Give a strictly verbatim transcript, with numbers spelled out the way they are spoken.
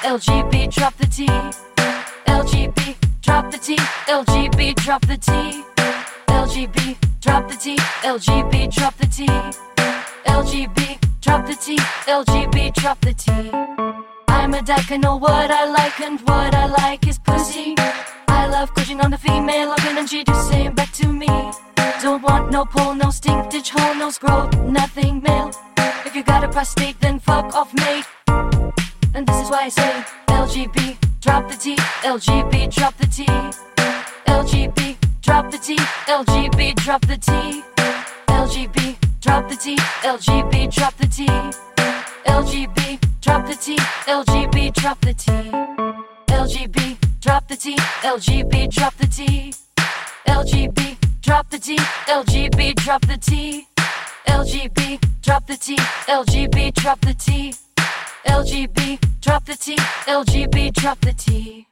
L G B, drop the T. L G B, drop the T. L G B, drop the T. L G B, drop the T. L G B, drop the T. L G B, drop the T. L G B, drop the T. I'm a dyke, I know what I like, and what I like is pussy. I love pushing on the female organ, and she do same back to me. Don't want no pole, no stink, ditch hole, no scroll, nothing male. If you got a prostate, then fuck off, mate. And this is why I say L G B, drop the T. L G B, drop the T. L G B, drop the T. L G B, drop the T. L G B, drop the T. L G B, drop the T. L G B, drop the T. L G B, drop the T. L G B, drop the T. L G B, drop the T. L G B, drop the T. L G B, drop the T. L G B, drop the T. L G B, drop the T. L G B, drop the T. L G B, drop the T.